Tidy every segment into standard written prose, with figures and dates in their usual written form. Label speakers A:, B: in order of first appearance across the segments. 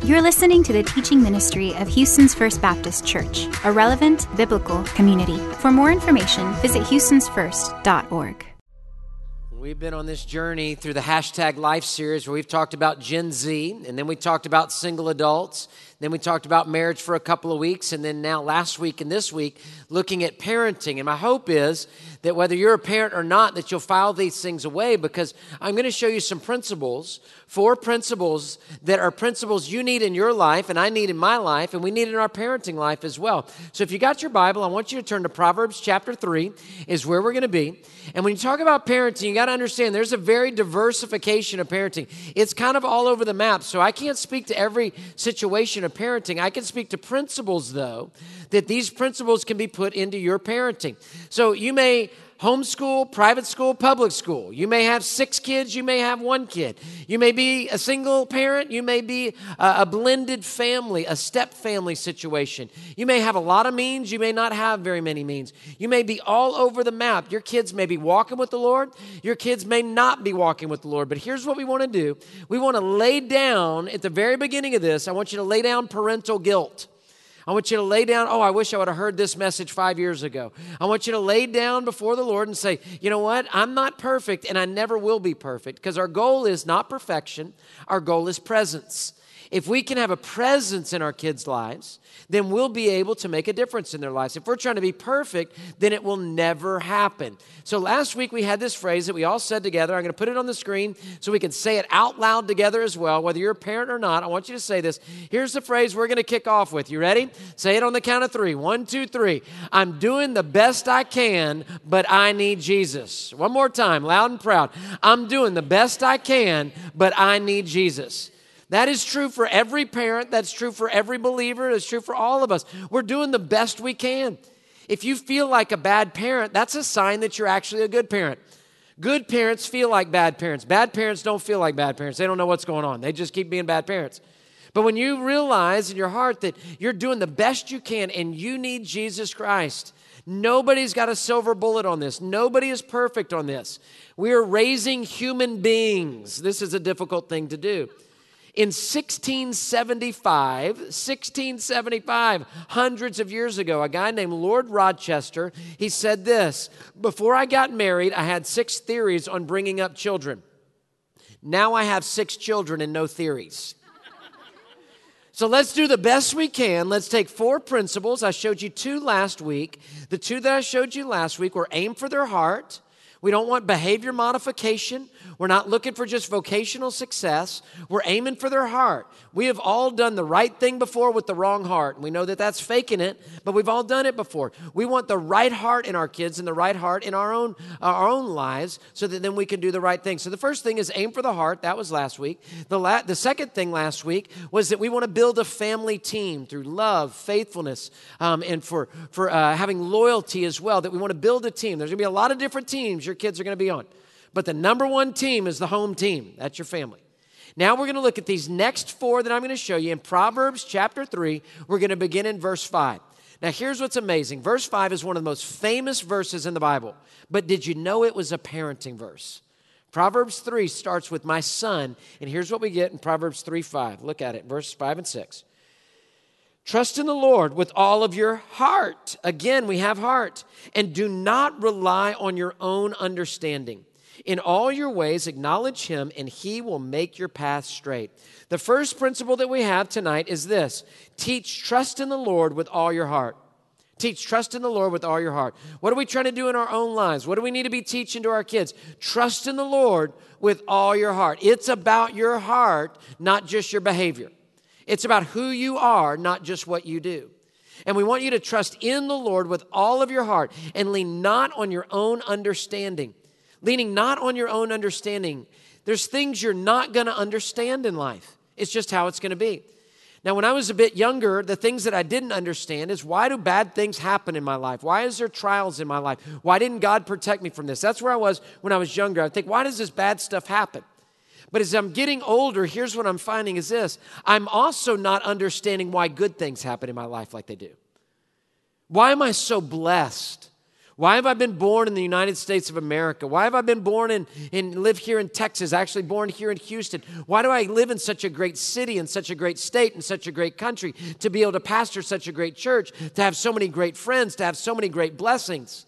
A: You're listening to the teaching ministry of Houston's First Baptist Church, a relevant biblical community. For more information, visit houstonsfirst.org.
B: We've been on this journey through the #Life series where we've talked about Gen Z, and then we talked about single adults, then we talked about marriage for a couple of weeks, and then now last week and this week, looking at parenting. And my hope is that whether you're a parent or not, that you'll file these things away, because I'm going to show you some principles, 4 principles that are principles you need in your life, and I need in my life, and we need in our parenting life as well. So if you got your Bible, I want you to turn to Proverbs chapter 3 is where we're going to be. And when you talk about parenting, you got to understand there's a very diversification of parenting. It's kind of all over the map. So I can't speak to every situation of parenting. I can speak to principles, though, that these principles can be put into your parenting. So you may homeschool, private school, public school. You may have 6 kids, you may have 1 kid. You may be a single parent, you may be a blended family, a step family situation. You may have a lot of means, you may not have very many means. You may be all over the map. Your kids may be walking with the Lord, your kids may not be walking with the Lord. But here's what we want to do. We want to lay down, at the very beginning of this, I want you to lay down parental guilt. I want you to lay down, I wish I would have heard this message 5 years ago. I want you to lay down before the Lord and say, you know what? I'm not perfect and I never will be perfect, because our goal is not perfection. Our goal is presence. If we can have a presence in our kids' lives, then we'll be able to make a difference in their lives. If we're trying to be perfect, then it will never happen. So last week we had this phrase that we all said together. I'm going to put it on the screen so we can say it out loud together as well. Whether you're a parent or not, I want you to say this. Here's the phrase we're going to kick off with. You ready? Say it on the count of 3. 1, 2, 3. I'm doing the best I can, but I need Jesus. One more time, loud and proud. I'm doing the best I can, but I need Jesus. That is true for every parent. That's true for every believer. It's true for all of us. We're doing the best we can. If you feel like a bad parent, that's a sign that you're actually a good parent. Good parents feel like bad parents. Bad parents don't feel like bad parents. They don't know what's going on. They just keep being bad parents. But when you realize in your heart that you're doing the best you can and you need Jesus Christ, nobody's got a silver bullet on this. Nobody is perfect on this. We are raising human beings. This is a difficult thing to do. In 1675, hundreds of years ago, a guy named Lord Rochester, he said this: before I got married, I had 6 theories on bringing up children. Now I have 6 children and no theories. So let's do the best we can. Let's take 4 principles. I showed you 2 last week. The 2 that I showed you last week were aim for their heart. We don't want behavior modification. We're not looking for just vocational success. We're aiming for their heart. We have all done the right thing before with the wrong heart. And we know that that's faking it, but we've all done it before. We want the right heart in our kids and the right heart in our own lives, so that then we can do the right thing. So the first thing is aim for the heart. That was last week. The second thing last week was that we want to build a family team through love, faithfulness, and for having loyalty as well, that we want to build a team. There's going to be a lot of different teams your kids are going to be on. But the number one team is the home team. That's your family. Now we're going to look at these next 4 that I'm going to show you in Proverbs chapter 3. We're going to begin in verse 5. Now here's what's amazing. Verse 5 is one of the most famous verses in the Bible. But did you know it was a parenting verse? Proverbs 3 starts with my son. And here's what we get in Proverbs 3:5. Look at it, verse 5 and 6. Trust in the Lord with all of your heart. Again, we have heart. And do not rely on your own understanding. In all your ways, acknowledge him, and he will make your path straight. The first principle that we have tonight is this: teach trust in the Lord with all your heart. Teach trust in the Lord with all your heart. What are we trying to do in our own lives? What do we need to be teaching to our kids? Trust in the Lord with all your heart. It's about your heart, not just your behavior. It's about who you are, not just what you do. And we want you to trust in the Lord with all of your heart and lean not on your own understanding. Leaning not on your own understanding. There's things you're not going to understand in life. It's just how it's going to be. Now, when I was a bit younger, the things that I didn't understand is, why do bad things happen in my life? Why is there trials in my life? Why didn't God protect me from this? That's where I was when I was younger. I think, why does this bad stuff happen? But as I'm getting older, here's what I'm finding is this: I'm also not understanding why good things happen in my life like they do. Why am I so blessed? Why have I been born in the United States of America? Why have I been born and live here in Texas, actually born here in Houston? Why do I live in such a great city, in such a great state, in such a great country, to be able to pastor such a great church, to have so many great friends, to have so many great blessings?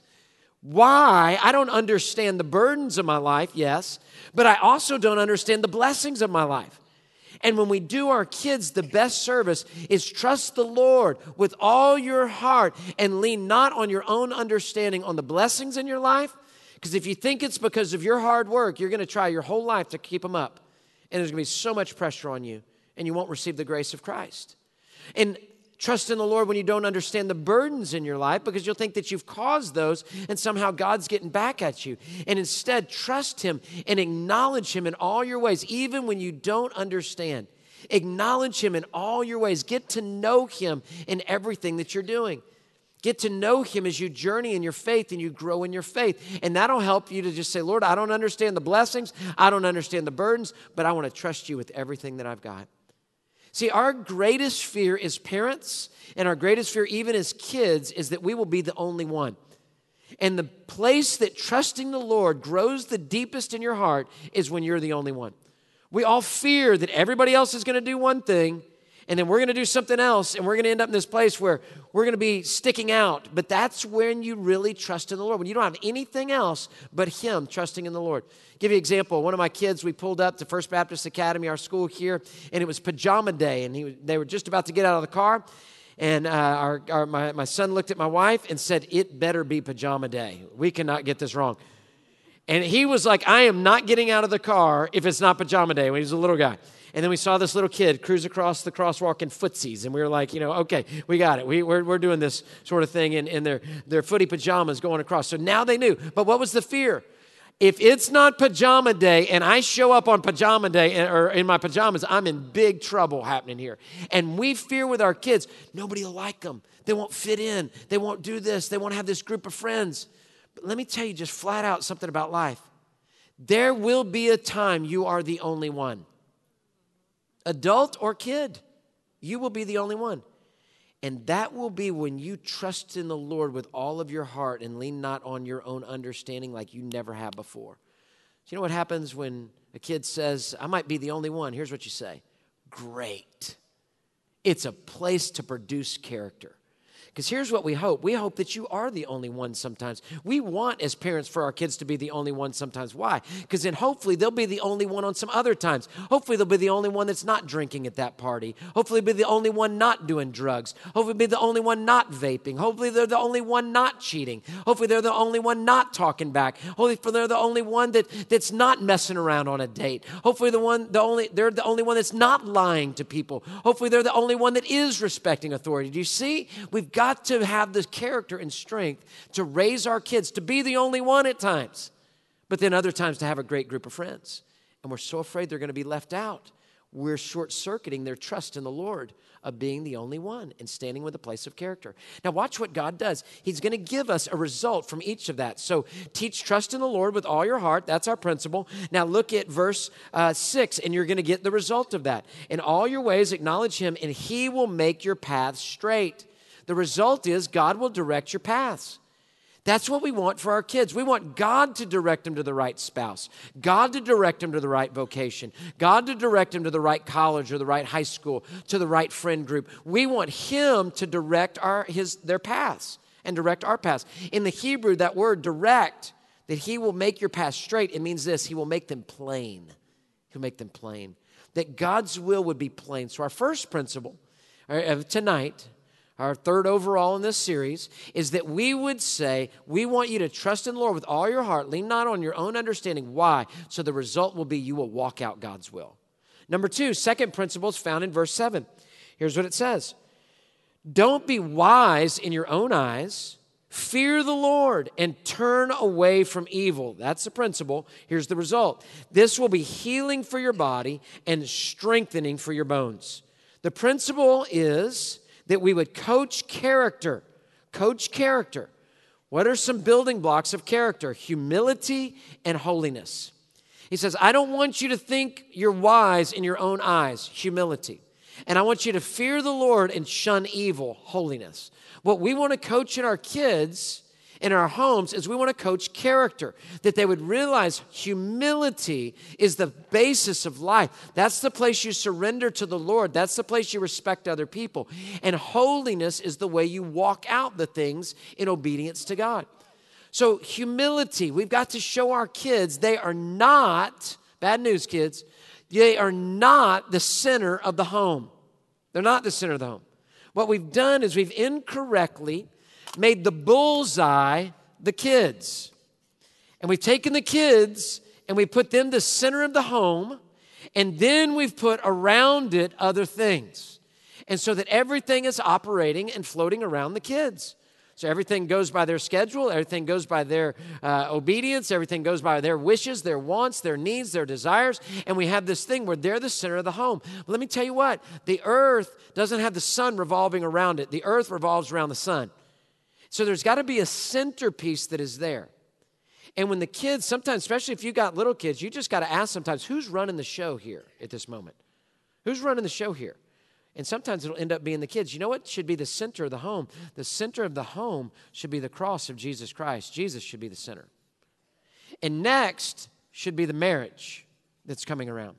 B: Why? I don't understand the burdens of my life, yes, but I also don't understand the blessings of my life. And when we do our kids, the best service is trust the Lord with all your heart and lean not on your own understanding on the blessings in your life. Because if you think it's because of your hard work, you're going to try your whole life to keep them up. And there's going to be so much pressure on you, and you won't receive the grace of Christ. And trust in the Lord when you don't understand the burdens in your life, because you'll think that you've caused those and somehow God's getting back at you. And instead, trust Him and acknowledge Him in all your ways, even when you don't understand. Acknowledge Him in all your ways. Get to know Him in everything that you're doing. Get to know Him as you journey in your faith and you grow in your faith. And that'll help you to just say, Lord, I don't understand the blessings. I don't understand the burdens, but I want to trust You with everything that I've got. See, our greatest fear as parents and our greatest fear even as kids is that we will be the only one. And the place that trusting the Lord grows the deepest in your heart is when you're the only one. We all fear that everybody else is going to do one thing, and then we're going to do something else, and we're going to end up in this place where we're going to be sticking out. But that's when you really trust in the Lord, when you don't have anything else but Him, trusting in the Lord. Give you an example. One of my kids, we pulled up to First Baptist Academy, our school here, and it was pajama day, and they were just about to get out of the car, and my son looked at my wife and said, "It better be pajama day. We cannot get this wrong." And he was like, "I am not getting out of the car if it's not pajama day," when he was a little guy. And then we saw this little kid cruise across the crosswalk in footsies. And we were like, okay, we got it. We're doing this sort of thing in their footy pajamas going across. So now they knew. But what was the fear? If it's not pajama day and I show up on pajama day or in my pajamas, I'm in big trouble happening here. And we fear with our kids, nobody will like them. They won't fit in. They won't do this. They won't have this group of friends. But let me tell you just flat out something about life. There will be a time you are the only one. Adult or kid, you will be the only one. And that will be when you trust in the Lord with all of your heart and lean not on your own understanding like you never have before. So you know what happens when a kid says, "I might be the only one"? Here's what you say. Great. It's a place to produce character. Because here's what we hope. We hope that you are the only one sometimes. We want, as parents, for our kids to be the only one sometimes. Why? Because then hopefully they'll be the only one on some other times. Hopefully they'll be the only one that's not drinking at that party. Hopefully they'll be the only one not doing drugs. Hopefully they'll be the only one not vaping. Hopefully they're the only one not cheating. Hopefully they're the only one not talking back. Hopefully they're the only one that's not messing around on a date. Hopefully they're the only one that's not lying to people. Hopefully they're the only one that is respecting authority. Do you see? We've got to have the character and strength to raise our kids to be the only one at times, but then other times to have a great group of friends. And we're so afraid they're going to be left out. We're short-circuiting their trust in the Lord of being the only one and standing with a place of character. Now watch what God does. He's going to give us a result from each of that. So teach trust in the Lord with all your heart. That's our principle. Now look at verse 6, and you're going to get the result of that. In all your ways acknowledge Him, and He will make your paths straight. The result is God will direct your paths. That's what we want for our kids. We want God to direct them to the right spouse, God to direct them to the right vocation, God to direct them to the right college or the right high school, to the right friend group. We want Him to direct their paths and direct our paths. In the Hebrew, that word direct, that He will make your path straight, it means this: He will make them plain. He'll make them plain. That God's will would be plain. So our first principle of tonight, our third overall in this series, is that we would say, we want you to trust in the Lord with all your heart. Lean not on your own understanding. Why? So the result will be you will walk out God's will. Number two, second principle is found in verse 7. Here's what it says. Don't be wise in your own eyes. Fear the Lord and turn away from evil. That's the principle. Here's the result. This will be healing for your body and strengthening for your bones. The principle is that we would coach character. Coach character. What are some building blocks of character? Humility and holiness. He says, I don't want you to think you're wise in your own eyes. Humility. And I want you to fear the Lord and shun evil. Holiness. What we want to coach in our kids in our homes is we want to coach character, that they would realize humility is the basis of life. That's the place you surrender to the Lord. That's the place you respect other people. And holiness is the way you walk out the things in obedience to God. So humility, we've got to show our kids they are not, bad news kids, they are not the center of the home. They're not the center of the home. What we've done is we've incorrectly made the bullseye the kids. And we've taken the kids and we put them the center of the home, and then we've put around it other things. And so that everything is operating and floating around the kids. So everything goes by their schedule, everything goes by their obedience, everything goes by their wishes, their wants, their needs, their desires, and we have this thing where they're the center of the home. Well, let me tell you what, the earth doesn't have the sun revolving around it. The earth revolves around the sun. So there's got to be a centerpiece that is there. And when the kids, sometimes, especially if you got little kids, you just got to ask sometimes, who's running the show here at this moment? Who's running the show here? And sometimes it'll end up being the kids. You know what should be the center of the home? The center of the home should be the cross of Jesus Christ. Jesus should be the center. And next should be the marriage that's coming around.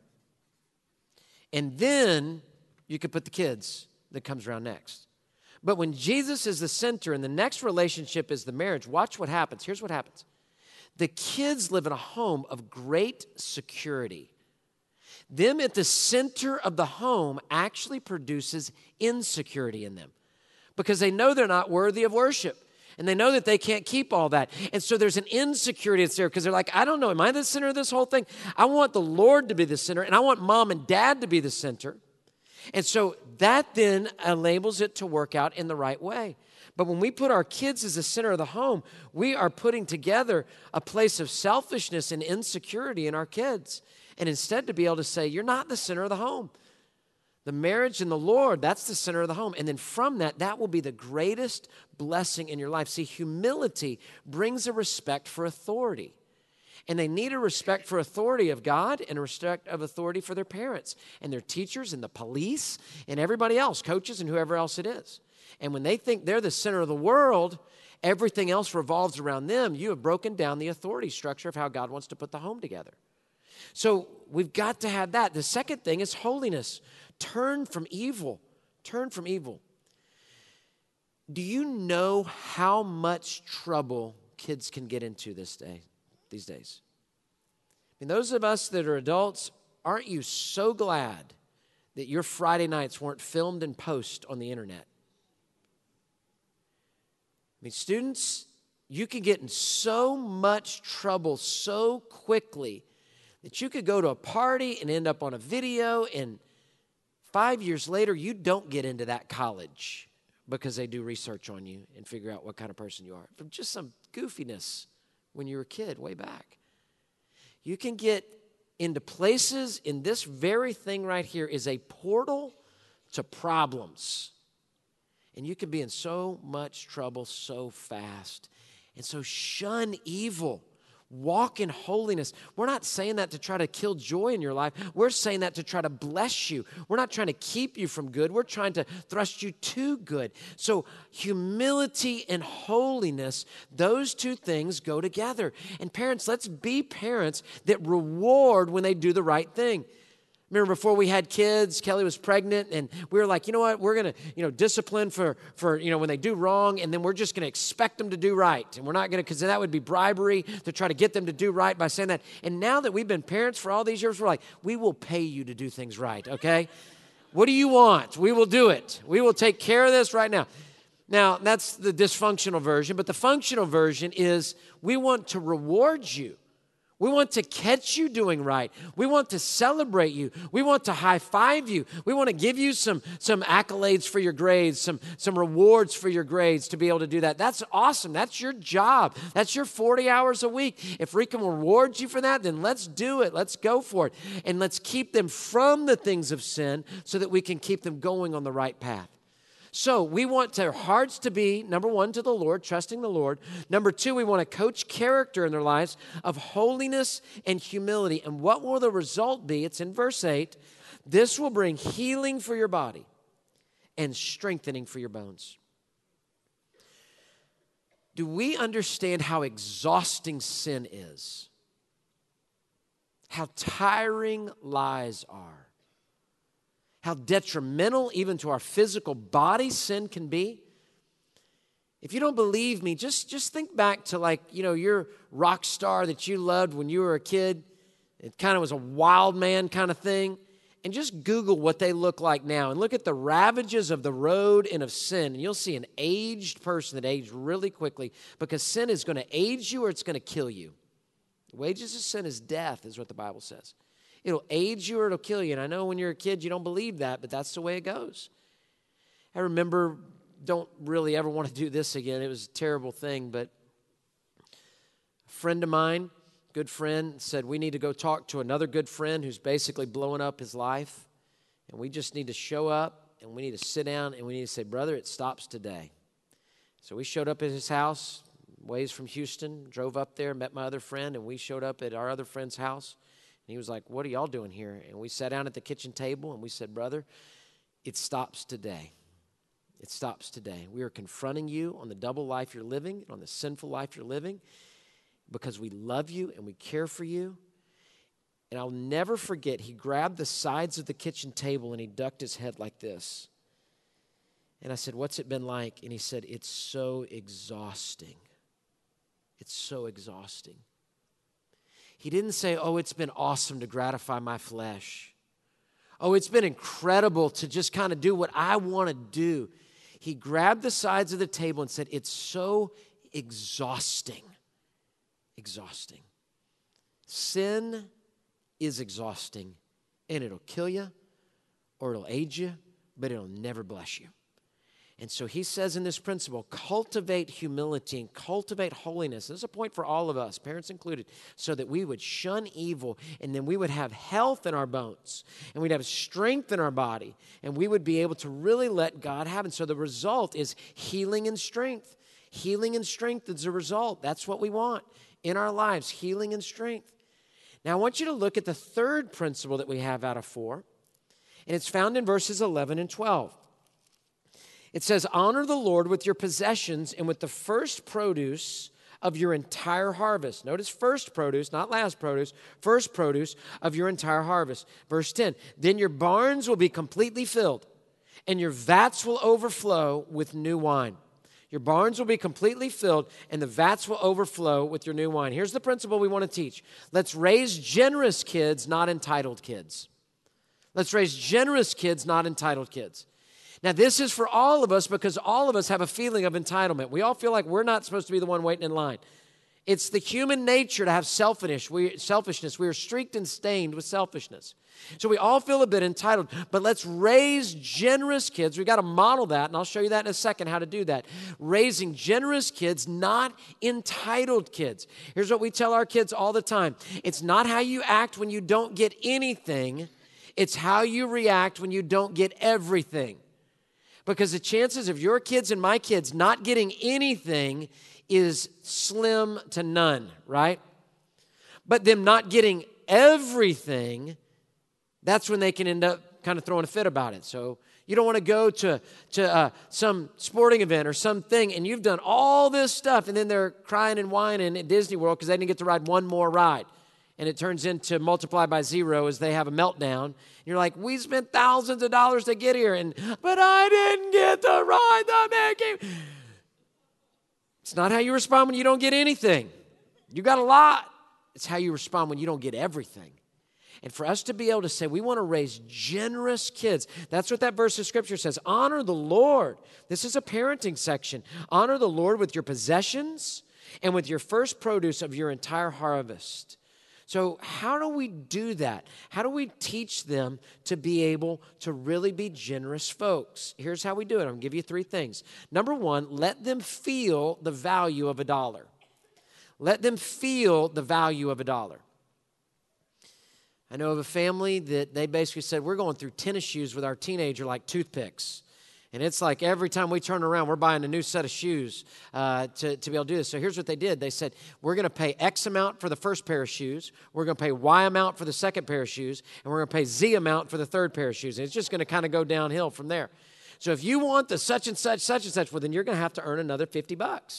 B: And then you could put the kids that comes around next. But when Jesus is the center and the next relationship is the marriage, watch what happens. Here's what happens. The kids live in a home of great security. Them at the center of the home actually produces insecurity in them because they know they're not worthy of worship. And they know that they can't keep all that. And so there's an insecurity that's there because they're like, I don't know, am I the center of this whole thing? I want the Lord to be the center, and I want mom and dad to be the center. And so that then enables it to work out in the right way. But when we put our kids as the center of the home, we are putting together a place of selfishness and insecurity in our kids. And instead to be able to say, you're not the center of the home. The marriage and the Lord, that's the center of the home. And then from that, that will be the greatest blessing in your life. See, humility brings a respect for authority. And they need a respect for authority of God and a respect of authority for their parents and their teachers and the police and everybody else, coaches and whoever else it is. And when they think they're the center of the world, everything else revolves around them. You have broken down the authority structure of how God wants to put the home together. So we've got to have that. The second thing is holiness. Turn from evil. Turn from evil. Do you know how much trouble kids can get into these days? I mean, those of us that are adults, aren't you so glad that your Friday nights weren't filmed and posted on the internet? I mean, students, you can get in so much trouble so quickly that you could go to a party and end up on a video, and 5 years later, you don't get into that college because they do research on you and figure out what kind of person you are from just some goofiness when you were a kid way back. You can get into places, in this very thing right here is a portal to problems. And you can be in so much trouble so fast. And so shun evil. Walk in holiness. We're not saying that to try to kill joy in your life. We're saying that to try to bless you. We're not trying to keep you from good. We're trying to thrust you to good. So humility and holiness, those two things go together. And parents, let's be parents that reward when they do the right thing. Remember before we had kids, Kelly was pregnant, and we were like, you know what, we're going to, discipline for when they do wrong, and then we're just going to expect them to do right. And we're not going to, because that would be bribery to try to get them to do right by saying that. And now that we've been parents for all these years, we're like, we will pay you to do things right, okay? What do you want? We will do it. We will take care of this right now. Now, that's the dysfunctional version, but the functional version is we want to reward you. We want to catch you doing right. We want to celebrate you. We want to high-five you. We want to give you some accolades for your grades, some rewards for your grades to be able to do that. That's awesome. That's your job. That's your 40 hours a week. If we can reward you for that, then let's do it. Let's go for it. And let's keep them from the things of sin so that we can keep them going on the right path. So we want their hearts to be, number one, to the Lord, trusting the Lord. Number two, we want to coach character in their lives of holiness and humility. And what will the result be? It's in verse 8. This will bring healing for your body and strengthening for your bones. Do we understand how exhausting sin is? How tiring lies are? How detrimental even to our physical body sin can be? If you don't believe me, just think back to your rock star that you loved when you were a kid. It kind of was a wild man kind of thing. And just Google what they look like now and look at the ravages of the road and of sin. And you'll see an aged person that aged really quickly because sin is going to age you or it's going to kill you. The wages of sin is death, is what the Bible says. It'll age you or it'll kill you. And I know when you're a kid, you don't believe that, but that's the way it goes. I remember, don't really ever want to do this again. It was a terrible thing, but a friend of mine, good friend, said we need to go talk to another good friend who's basically blowing up his life. And we just need to show up and we need to sit down and we need to say, brother, it stops today. So we showed up at his house, ways from Houston, drove up there, met my other friend, and we showed up at our other friend's house. And he was like, what are y'all doing here? And we sat down at the kitchen table and we said, brother, it stops today. It stops today. We are confronting you on the double life you're living, on the sinful life you're living, because we love you and we care for you. And I'll never forget, he grabbed the sides of the kitchen table and he ducked his head like this. And I said, what's it been like? And he said, it's so exhausting. It's so exhausting. He didn't say, oh, it's been awesome to gratify my flesh. Oh, it's been incredible to just kind of do what I want to do. He grabbed the sides of the table and said, it's so exhausting. Exhausting. Sin is exhausting, and it'll kill you or it'll age you, but it'll never bless you. And so he says in this principle, cultivate humility and cultivate holiness. This is a point for all of us, parents included, so that we would shun evil and then we would have health in our bones and we'd have strength in our body and we would be able to really let God have it. So the result is healing and strength. Healing and strength is the result. That's what we want in our lives, healing and strength. Now I want you to look at the third principle that we have out of 4, and it's found in verses 11 and 12. It says, honor the Lord with your possessions and with the first produce of your entire harvest. Notice first produce, not last produce, first produce of your entire harvest. Verse 10, then your barns will be completely filled and your vats will overflow with new wine. Your barns will be completely filled and the vats will overflow with your new wine. Here's the principle we want to teach. Let's raise generous kids, not entitled kids. Let's raise generous kids, not entitled kids. Now, this is for all of us because all of us have a feeling of entitlement. We all feel like we're not supposed to be the one waiting in line. It's the human nature to have selfishness. We are streaked and stained with selfishness. So we all feel a bit entitled, but let's raise generous kids. We've got to model that, and I'll show you that in a second, how to do that. Raising generous kids, not entitled kids. Here's what we tell our kids all the time. It's not how you act when you don't get anything. It's how you react when you don't get everything. Because the chances of your kids and my kids not getting anything is slim to none, right? But them not getting everything, that's when they can end up kind of throwing a fit about it. So you don't want to go to some sporting event or something and you've done all this stuff and then they're crying and whining at Disney World because they didn't get to ride one more ride. And it turns into multiply by 0 as they have a meltdown. And you're like, we spent thousands of dollars to get here, but I didn't get to ride the Mickey. It's not how you respond when you don't get anything. You got a lot. It's how you respond when you don't get everything. And for us to be able to say, we want to raise generous kids. That's what that verse of Scripture says. Honor the Lord. This is a parenting section. Honor the Lord with your possessions and with your first produce of your entire harvest. So how do we do that? How do we teach them to be able to really be generous folks? Here's how we do it. I'm going to give you 3 things. Number 1, let them feel the value of $1. Let them feel the value of $1. I know of a family that they basically said, we're going through tennis shoes with our teenager like toothpicks. And it's like every time we turn around, we're buying a new set of shoes to be able to do this. So here's what they did. They said, we're going to pay X amount for the first pair of shoes. We're going to pay Y amount for the second pair of shoes. And we're going to pay Z amount for the third pair of shoes. And it's just going to kind of go downhill from there. So if you want the such and such, well, then you're going to have to earn another $50,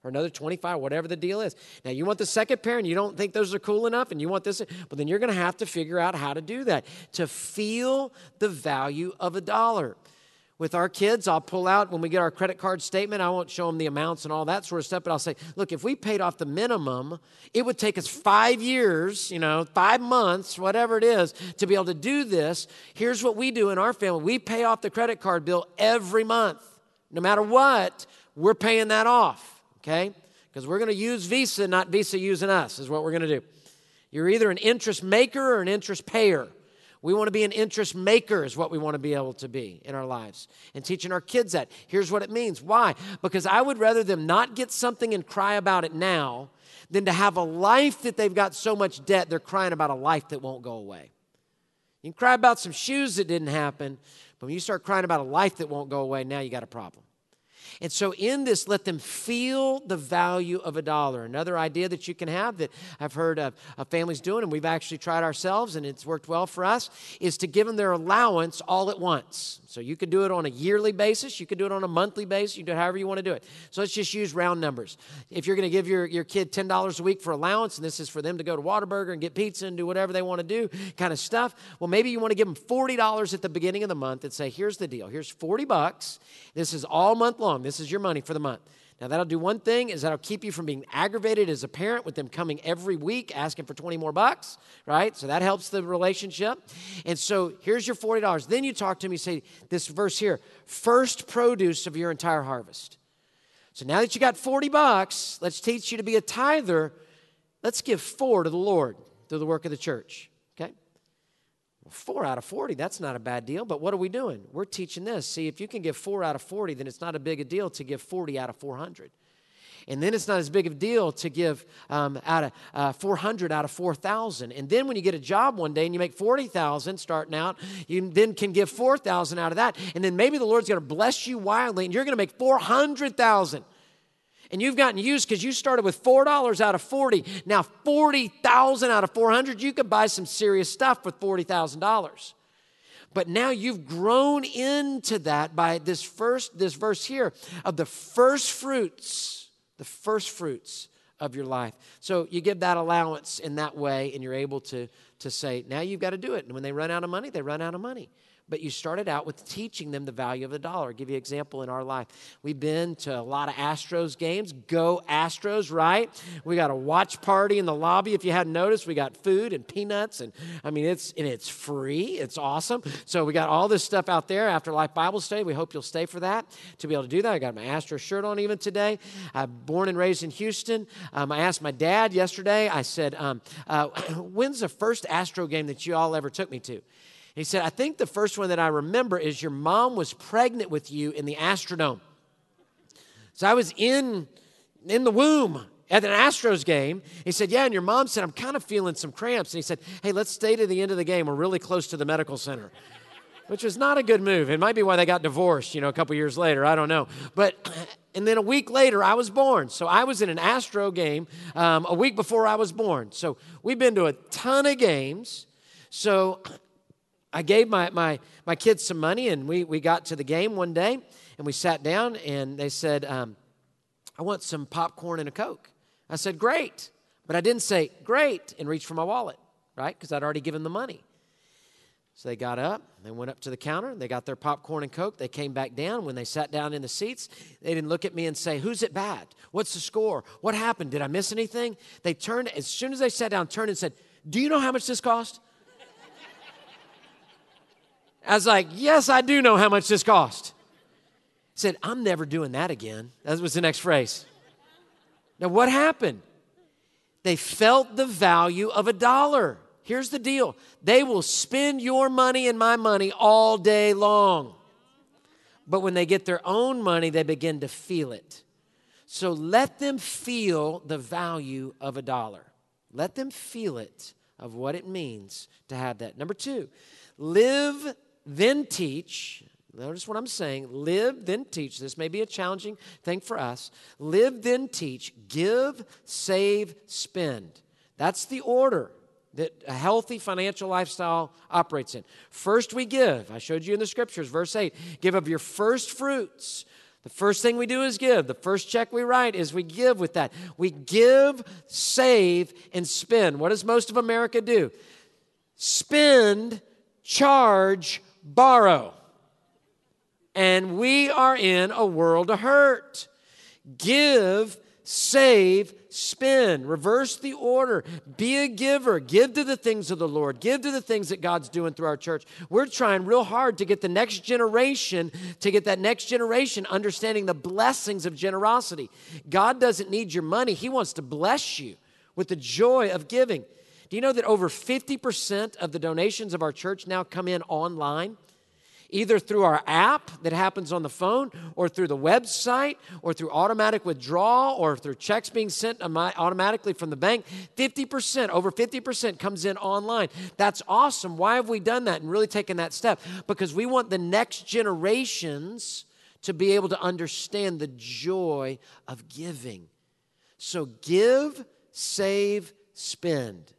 B: or another 25, whatever the deal is. Now, you want the second pair and you don't think those are cool enough and you want this, but then you're going to have to figure out how to do that, to feel the value of $1. With our kids, I'll pull out, when we get our credit card statement, I won't show them the amounts and all that sort of stuff, but I'll say, look, if we paid off the minimum, it would take us 5 years, 5 months, whatever it is, to be able to do this. Here's what we do in our family. We pay off the credit card bill every month. No matter what, we're paying that off. Okay? Because we're going to use Visa, not Visa using us, is what we're going to do. You're either an interest maker or an interest payer. We want to be an interest maker is what we want to be able to be in our lives. And teaching our kids that. Here's what it means. Why? Because I would rather them not get something and cry about it now than to have a life that they've got so much debt, they're crying about a life that won't go away. You can cry about some shoes that didn't happen, but when you start crying about a life that won't go away, now you got a problem. And so in this, let them feel the value of $1. Another idea that you can have that I've heard of families doing, and we've actually tried ourselves, and it's worked well for us, is to give them their allowance all at once. So you could do it on a yearly basis. You could do it on a monthly basis. You can do it however you want to do it. So let's just use round numbers. If you're going to give your kid $10 a week for allowance, and this is for them to go to Whataburger and get pizza and do whatever they want to do kind of stuff, well, maybe you want to give them $40 at the beginning of the month and say, here's the deal. Here's $40. This is all month long. This is your money for the month. Now, that'll do one thing, is that'll keep you from being aggravated as a parent with them coming every week asking for 20 more bucks, right? So that helps the relationship. And so here's your $40. Then you talk to them, you say this verse here, first produce of your entire harvest. So now that you got $40, let's teach you to be a tither. Let's give 4 to the Lord through the work of the church, okay? 4 out of 40, that's not a bad deal, but what are we doing? We're teaching this. See, if you can give 4 out of 40, then it's not a big a deal to give 40 out of 400. And then it's not as big of a deal to give out of 400 out of 4,000. And then when you get a job one day and you make 40,000 starting out, you then can give 4,000 out of that. And then maybe the Lord's going to bless you wildly and you're going to make 400,000. And you've gotten used because you started with $4 out of 40. Now 40,000 out of 400, you could buy some serious stuff with $40,000. But now you've grown into that by this verse here of the first fruits of your life. So you give that allowance in that way, and you're able to say, now you've got to do it. And when they run out of money, they run out of money. But you started out with teaching them the value of $1. I'll give you an example in our life. We've been to a lot of Astros games. Go Astros, right? We got a watch party in the lobby. If you hadn't noticed, we got food and peanuts. And I mean, it's free. It's awesome. So we got all this stuff out there after Life Bible Study. We hope you'll stay for that to be able to do that. I got my Astros shirt on even today. I'm born and raised in Houston. I asked my dad yesterday, I said, when's the first Astro game that you all ever took me to? He said, I think the first one that I remember is your mom was pregnant with you in the Astrodome. So I was in the womb at an Astros game. He said, yeah, and your mom said, I'm kind of feeling some cramps. And he said, hey, let's stay to the end of the game. We're really close to the medical center, which was not a good move. It might be why they got divorced, a couple years later. I don't know. And then a week later, I was born. So I was in an Astro game a week before I was born. So we've been to a ton of games. So I gave my kids some money, and we got to the game one day, and we sat down, and they said, I want some popcorn and a Coke. I said, great. But I didn't say, great, and reach for my wallet, right? Because I'd already given the money. So they got up, they went up to the counter, they got their popcorn and Coke, they came back down. When they sat down in the seats, they didn't look at me and say, who's at bat? What's the score? What happened? Did I miss anything? They turned, as soon as they sat down, turned and said, do you know how much this cost? I was like, yes, I do know how much this cost. He said, I'm never doing that again. That was the next phrase. Now, what happened? They felt the value of $1. Here's the deal. They will spend your money and my money all day long. But when they get their own money, they begin to feel it. So let them feel the value of $1. Let them feel it, of what it means to have that. Number 2, live, then teach. Notice what I'm saying. Live, then teach. This may be a challenging thing for us. Live, then teach. Give, save, spend. That's the order that a healthy financial lifestyle operates in. First we give. I showed you in the scriptures, verse 8. Give of your first fruits. The first thing we do is give. The first check we write is we give with that. We give, save, and spend. What does most of America do? Spend, charge, borrow. And we are in a world of hurt. Give, save, spend. Reverse the order. Be a giver. Give to the things of the Lord. Give to the things that God's doing through our church. We're trying real hard to get the next generation, understanding the blessings of generosity. God doesn't need your money. He wants to bless you with the joy of giving. Do you know that over 50% of the donations of our church now come in online? Either through our app that happens on the phone, or through the website, or through automatic withdrawal, or through checks being sent automatically from the bank. Over 50% comes in online. That's awesome. Why have we done that and really taken that step? Because we want the next generations to be able to understand the joy of giving. So give, save, spend.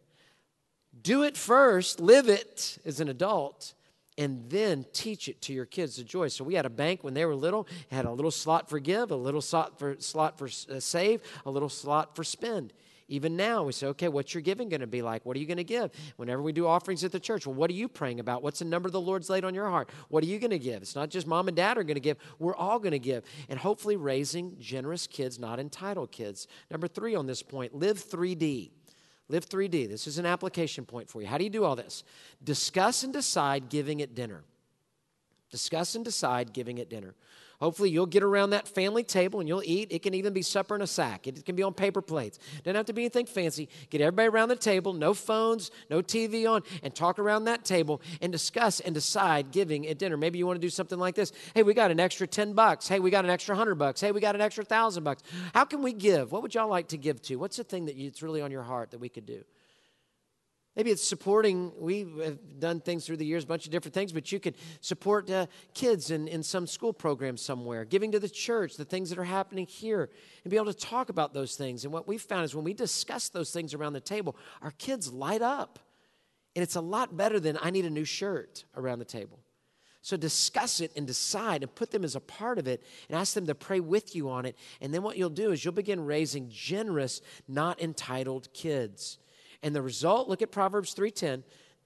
B: Do it first, live it as an adult, and then teach it to your kids, the joy. So we had a bank when they were little. It had a little slot for give, a little slot for save, a little slot for spend. Even now, we say, okay, what's your giving going to be like? What are you going to give? Whenever we do offerings at the church, well, what are you praying about? What's the number the Lord's laid on your heart? What are you going to give? It's not just mom and dad are going to give. We're all going to give. And hopefully raising generous kids, not entitled kids. Number 3 on this point, live 3D. Live 3D. This is an application point for you. How do you do all this? Discuss and decide giving at dinner. Discuss and decide giving at dinner. Hopefully you'll get around that family table and you'll eat. It can even be supper in a sack. It can be on paper plates. Doesn't have to be anything fancy. Get everybody around the table, no phones, no TV on, and talk around that table and discuss and decide giving at dinner. Maybe you want to do something like this. Hey, we got an extra $10. Hey, we got an extra $100. Hey, we got an extra $1,000. How can we give? What would y'all like to give to? What's the thing that's really on your heart that we could do? Maybe it's supporting, we have done things through the years, a bunch of different things, but you could support kids in some school program somewhere, giving to the church, the things that are happening here, and be able to talk about those things. And what we've found is when we discuss those things around the table, our kids light up. And it's a lot better than I need a new shirt around the table. So discuss it and decide and put them as a part of it and ask them to pray with you on it. And then what you'll do is you'll begin raising generous, not entitled kids. And the result, look at Proverbs 3:10.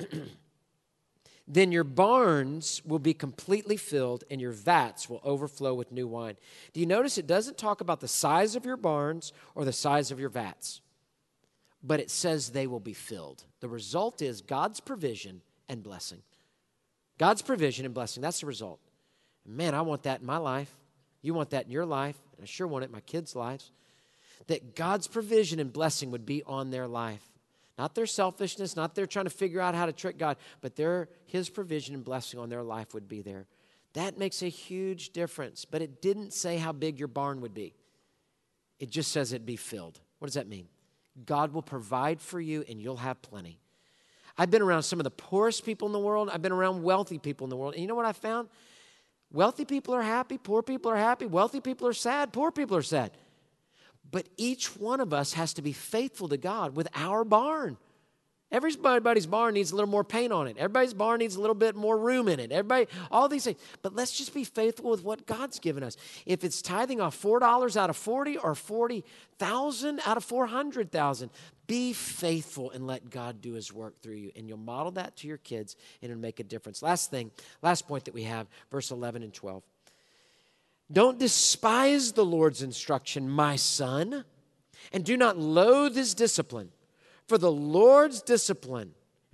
B: Then your barns will be completely filled and your vats will overflow with new wine. Do you notice it doesn't talk about the size of your barns or the size of your vats, but it says they will be filled. The result is God's provision and blessing. God's provision and blessing, that's the result. Man, I want that in my life. You want that in your life. And I sure want it in my kids' lives. That God's provision and blessing would be on their life. Not their selfishness, not their trying to figure out how to trick God, but His provision and blessing on their life would be there. That makes a huge difference. But it didn't say how big your barn would be. It just says it'd be filled. What does that mean? God will provide for you and you'll have plenty. I've been around some of the poorest people in the world. I've been around wealthy people in the world. And you know what I found? Wealthy people are happy. Poor people are happy. Wealthy people are sad. Poor people are sad. But each one of us has to be faithful to God with our barn. Everybody's barn needs a little more paint on it. Everybody's barn needs a little bit more room in it. All these things. But let's just be faithful with what God's given us. If it's tithing off $4 out of 40 or 40,000 out of 400,000, be faithful and let God do His work through you. And you'll model that to your kids and it'll make a difference. Last point that we have, verse 11 and 12. Don't despise the Lord's instruction, my son, and do not loathe His discipline. For the Lord disciplines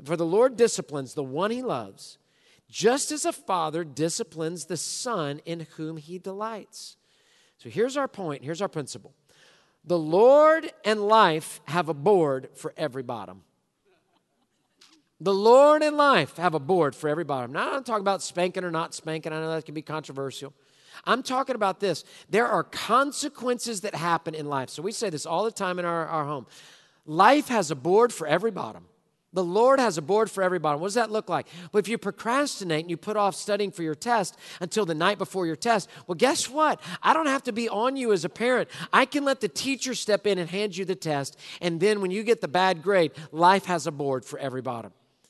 B: the one He loves, just as a father disciplines the son in whom he delights. So here's our point, here's our principle. The Lord and life have a board for every bottom. The Lord and life have a board for every bottom. Now, I'm not talking about spanking or not spanking. I know that can be controversial. I'm talking about this. There are consequences that happen in life. So we say this all the time in our home. Life has a board for every bottom. The Lord has a board for every bottom. What does that look like? Well, if you procrastinate and you put off studying for your test until the night before your test, well, guess what? I don't have to be on you as a parent. I can let the teacher step in and hand you the test. And then when you get the bad grade, life has a board for every bottom.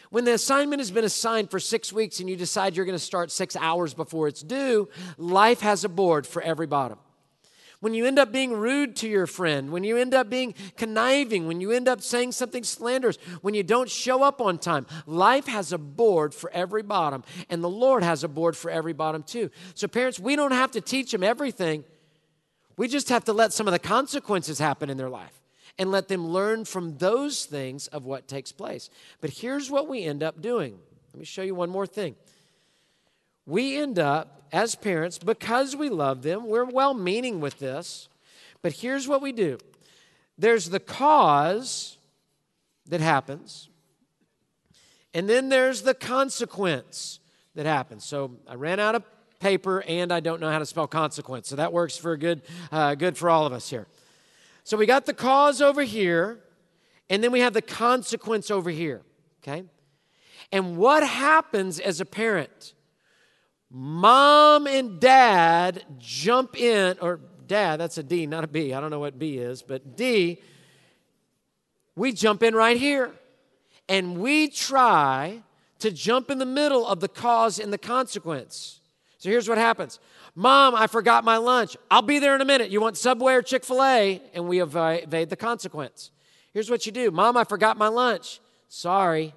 B: When the assignment has been assigned for 6 weeks and you decide you're going to start 6 hours before it's due, life has a board for every bottom. When you end up being rude to your friend, when you end up being conniving, when you end up saying something slanderous, when you don't show up on time, life has a board for every bottom, and the Lord has a board for every bottom too. So parents, we don't have to teach them everything. We just have to let some of the consequences happen in their life and let them learn from those things of what takes place. But here's what we end up doing. Let me show you one more thing. We end up, as parents, because we love them, we're well-meaning with this, but here's what we do. There's the cause that happens, and then there's the consequence that happens. So I ran out of paper, and I don't know how to spell consequence, so that works for good for all of us here. So we got the cause over here, and then we have the consequence over here, okay? And what happens as a parent? Mom and dad jump in, or dad, that's a D, not a B. I don't know what B is, but D, we jump in right here. And we try to jump in the middle of the cause and the consequence. So here's what happens. Mom, I forgot my lunch. I'll be there in a minute. You want Subway or Chick-fil-A? And we evade the consequence. Here's what you do. Mom, I forgot my lunch. Sorry.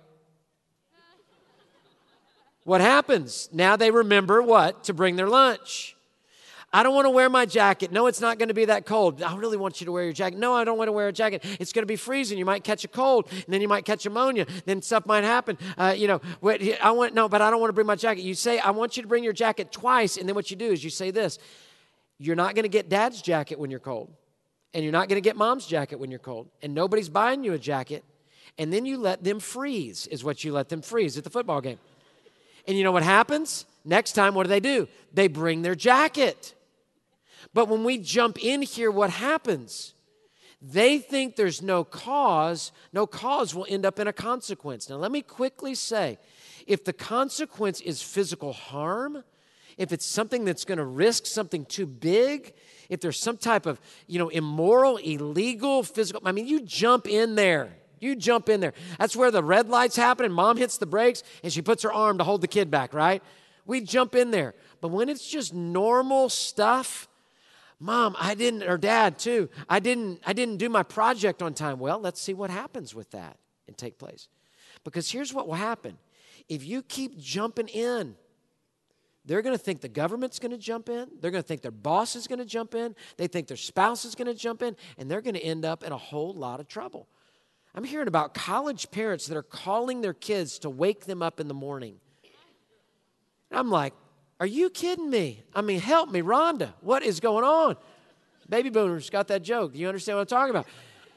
B: What happens? Now they remember what? To bring their lunch. I don't want to wear my jacket. No, it's not going to be that cold. I really want you to wear your jacket. No, I don't want to wear a jacket. It's going to be freezing. You might catch a cold, and then you might catch pneumonia. Then stuff might happen. But I don't want to bring my jacket. You say, I want you to bring your jacket twice, and then what you do is you say this. You're not going to get dad's jacket when you're cold, and you're not going to get mom's jacket when you're cold, and nobody's buying you a jacket, and then you let them freeze is what you let them freeze at the football game. And you know what happens? Next time, what do? They bring their jacket. But when we jump in here, what happens? They think there's no cause. No cause will end up in a consequence. Now, let me quickly say, if the consequence is physical harm, if it's something that's going to risk something too big, if there's some type of, immoral, illegal, physical, you jump in there. You jump in there. That's where the red lights happen and mom hits the brakes and she puts her arm to hold the kid back, right? We jump in there. But when it's just normal stuff, Mom, or Dad too, I didn't do my project on time. Well, let's see what happens with that and take place. Because here's what will happen. If you keep jumping in, they're going to think the government's going to jump in. They're going to think their boss is going to jump in. They think their spouse is going to jump in. And they're going to end up in a whole lot of trouble. I'm hearing about college parents that are calling their kids to wake them up in the morning. And I'm like, are you kidding me? Help me, Rhonda. What is going on? Baby boomers got that joke. You understand what I'm talking about?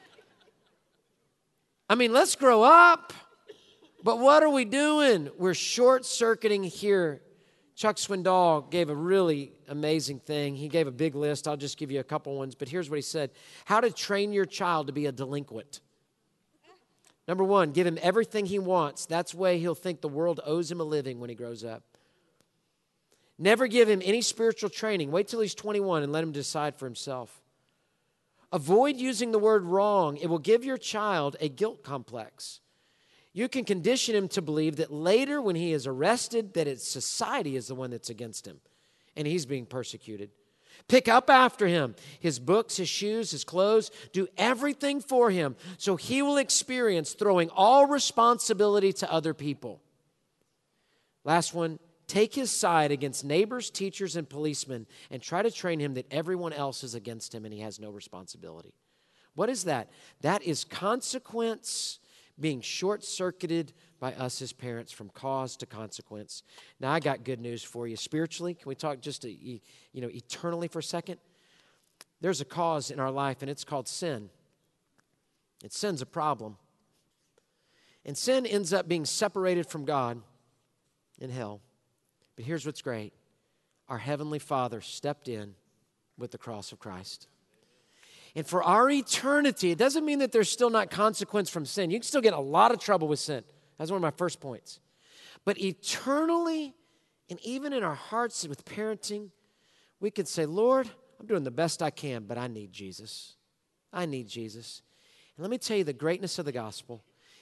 B: Let's grow up. But what are we doing? We're short-circuiting here. Chuck Swindoll gave a really amazing thing. He gave a big list. I'll just give you a couple ones. But here's what he said. How to train your child to be a delinquent. Number one, give him everything he wants. That's the way he'll think the world owes him a living when he grows up. Never give him any spiritual training. Wait till he's 21 and let him decide for himself. Avoid using the word wrong. It will give your child a guilt complex. You can condition him to believe that later when he is arrested, that it's society is the one that's against him and he's being persecuted. Pick up after him, his books, his shoes, his clothes. Do everything for him so he will experience throwing all responsibility to other people. Last one, take his side against neighbors, teachers, and policemen and try to train him that everyone else is against him and he has no responsibility. What is that? That is consequence being short-circuited by us as parents from cause to consequence. Now, I got good news for you. Spiritually, can we talk just eternally for a second? There's a cause in our life, and it's called sin. And sin's a problem. And sin ends up being separated from God in hell. But here's what's great. Our Heavenly Father stepped in with the cross of Christ. And for our eternity, it doesn't mean that there's still not consequence from sin. You can still get a lot of trouble with sin. That's one of my first points. But eternally, and even in our hearts with parenting, we could say, Lord, I'm doing the best I can, but I need Jesus. I need Jesus. And let me tell you the greatness of the gospel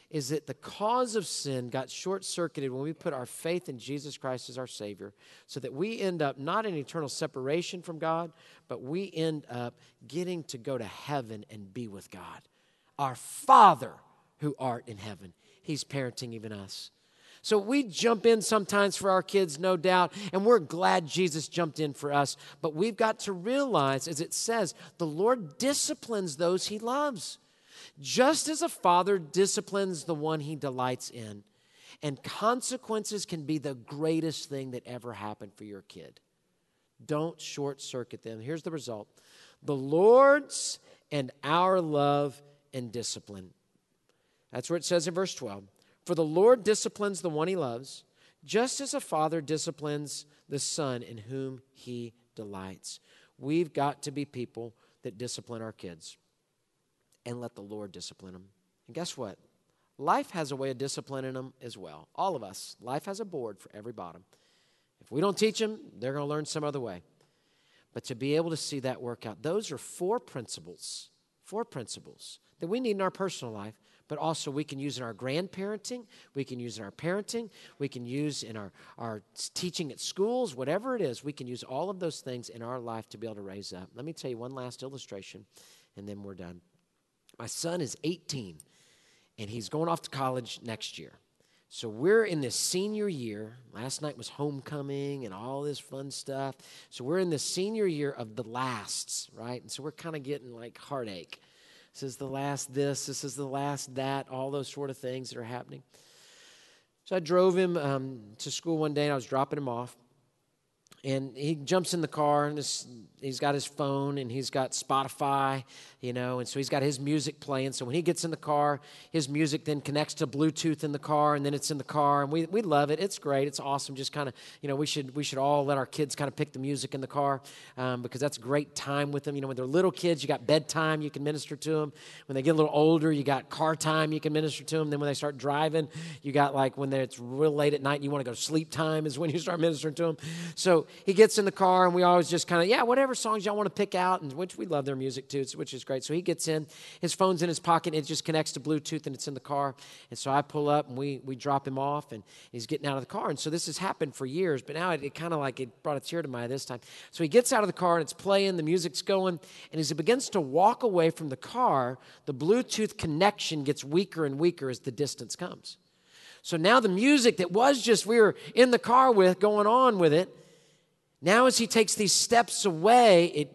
B: is that the cause of sin got short-circuited when we put our faith in Jesus Christ as our Savior, so that we end up not in eternal separation from God, but we end up getting to go to heaven and be with God. Our Father who art in heaven. He's parenting even us. So we jump in sometimes for our kids, no doubt, and we're glad Jesus jumped in for us. But we've got to realize, as it says, the Lord disciplines those He loves, just as a father disciplines the one he delights in. And consequences can be the greatest thing that ever happened for your kid. Don't short-circuit them. Here's the result. The Lord's and our love and discipline. That's where it says in verse 12. For the Lord disciplines the one He loves, just as a father disciplines the son in whom He delights. We've got to be people that discipline our kids and let the Lord discipline them. And guess what? Life has a way of disciplining them as well. All of us. Life has a board for every bottom. If we don't teach them, they're going to learn some other way. But to be able to see that work out, those are four principles that we need in our personal life, but also we can use in our grandparenting, we can use in our parenting, we can use in our teaching at schools, whatever it is, we can use all of those things in our life to be able to raise up. Let me tell you one last illustration, and then we're done. My son is 18, and he's going off to college next year. So we're in this senior year. Last night was homecoming and all this fun stuff. So we're in the senior year of the lasts, right? And so we're kind of getting like heartache. This is the last this is the last that, all those sort of things that are happening. So I drove him to school one day, and I was dropping him off. And he jumps in the car, and he's got his phone, and he's got Spotify, and so he's got his music playing. So when he gets in the car, his music then connects to Bluetooth in the car, and then it's in the car, and we love it. It's great. It's awesome. Just kind of, we should all let our kids kind of pick the music in the car because that's great time with them. When they're little kids, you got bedtime, you can minister to them. When they get a little older, you got car time, you can minister to them. Then when they start driving, you got like when it's real late at night and you want to go to sleep time is when you start ministering to them. So he gets in the car, and we always just kind of, whatever songs y'all want to pick out, and which we love their music too, which is great. So he gets in, his phone's in his pocket, and it just connects to Bluetooth, and it's in the car. And so I pull up, and we drop him off, and he's getting out of the car. And so this has happened for years, but now it kind of like it brought a tear to my eye this time. So he gets out of the car, and it's playing, the music's going, and as he begins to walk away from the car, the Bluetooth connection gets weaker and weaker as the distance comes. So now the music that was just we were in the car with, going on with it, now as he takes these steps away, it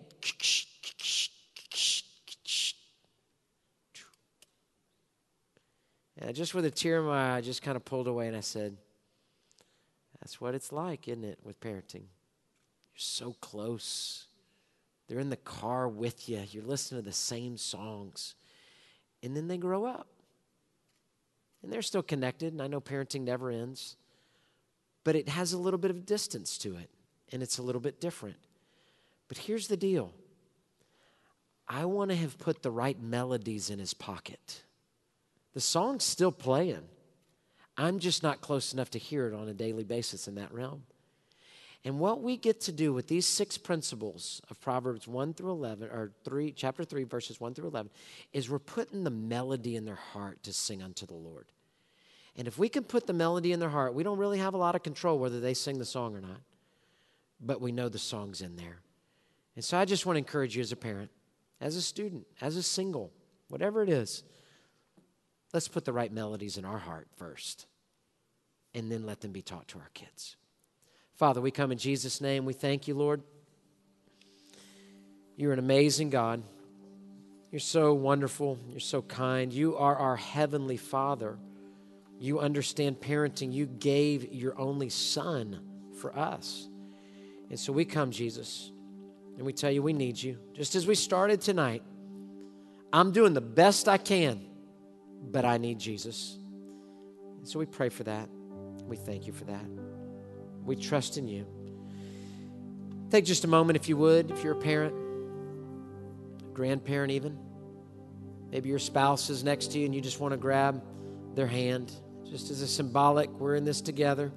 B: and just with a tear in my eye, I just kind of pulled away and I said, that's what it's like, isn't it, with parenting? You're so close. They're in the car with you. You're listening to the same songs. And then they grow up. And they're still connected, and I know parenting never ends. But it has a little bit of distance to it. And it's a little bit different. But here's the deal. I want to have put the right melodies in his pocket. The song's still playing. I'm just not close enough to hear it on a daily basis in that realm. And what we get to do with these 6 principles of Proverbs 1 through 11, or chapter 3, verses 1 through 11, is we're putting the melody in their heart to sing unto the Lord. And if we can put the melody in their heart, we don't really have a lot of control whether they sing the song or not. But we know the song's in there. And so I just want to encourage you as a parent, as a student, as a single, whatever it is, let's put the right melodies in our heart first, and then let them be taught to our kids. Father, we come in Jesus' name. We thank you, Lord. You're an amazing God. You're so wonderful. You're so kind. You are our heavenly Father. You understand parenting. You gave your only Son for us. And so we come, Jesus, and we tell you we need you. Just as we started tonight, I'm doing the best I can, but I need Jesus. And so we pray for that. We thank you for that. We trust in you. Take just a moment, if you would, if you're a parent, a grandparent even. Maybe your spouse is next to you and you just want to grab their hand. Just as a symbolic, we're in this together.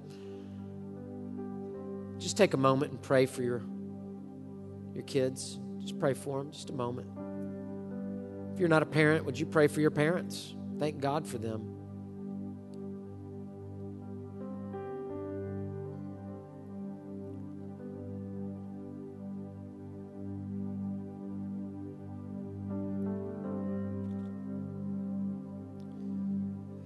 B: Just take a moment and pray for your kids. Just pray for them, just a moment. If you're not a parent, would you pray for your parents? Thank God for them.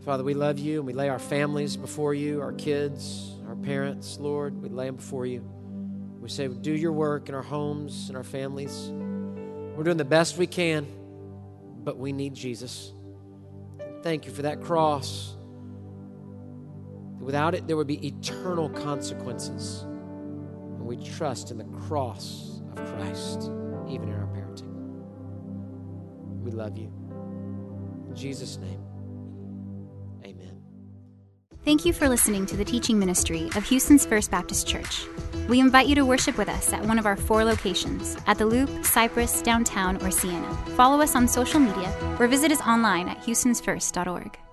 B: Father, we love you, and we lay our families before you, our kids, our parents, Lord. We lay them before you. We say, do your work in our homes and our families. We're doing the best we can, but we need Jesus. Thank you for that cross. Without it, there would be eternal consequences. And we trust in the cross of Christ, even in our parenting. We love you. In Jesus' name, amen.
A: Thank you for listening to the teaching ministry of Houston's First Baptist Church. We invite you to worship with us at one of our 4 locations, at The Loop, Cypress, Downtown, or Sienna. Follow us on social media or visit us online at houstonsfirst.org.